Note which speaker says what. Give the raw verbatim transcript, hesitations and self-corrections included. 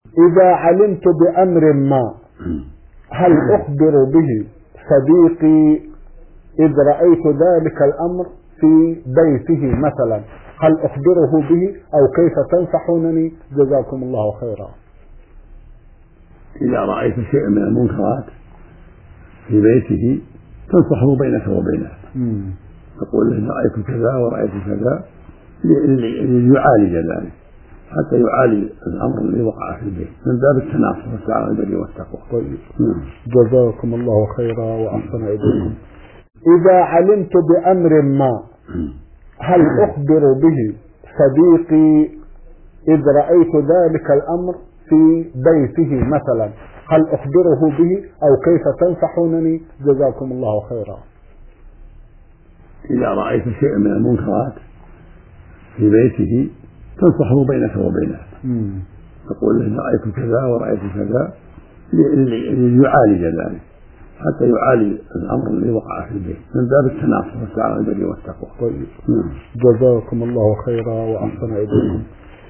Speaker 1: إذا علمت بأمر ما هل أخبر به صديقي إذ رأيت ذلك الأمر في بيته مثلا؟ هل أخبره به أو كيف تنصحونني؟ جزاكم الله خيرا.
Speaker 2: إذا رأيت شيئا من المنكرات في بيته تنصحه بينك وبينه، تقول له رأيت كذا ورأيت كذا ليعالج ذلك حتى يعالج الأمر الذي وقع في البيت من باب التناصح والتعاون البر والتقوى.
Speaker 1: طيب. جزاكم الله خيرا وأحسن إليكم. إذا علمت بأمر ما هل أخبر به صديقي إذ رأيت ذلك الأمر في بيته مثلا؟ هل أخبره به أو كيف تنصحونني؟ جزاكم الله خيرا.
Speaker 2: إذا رأيت شيئا من المنكرات في بيته تنصحه بينك وبينه، تقول له رأيت كذا ورأيت كذا ليعالج ذلك حتى يعالج الأمر الذي وقع في البيت من باب التناصح والتعاون البر والتقوى.
Speaker 1: طيب. جزاكم الله خيرا وأحسن إليكم.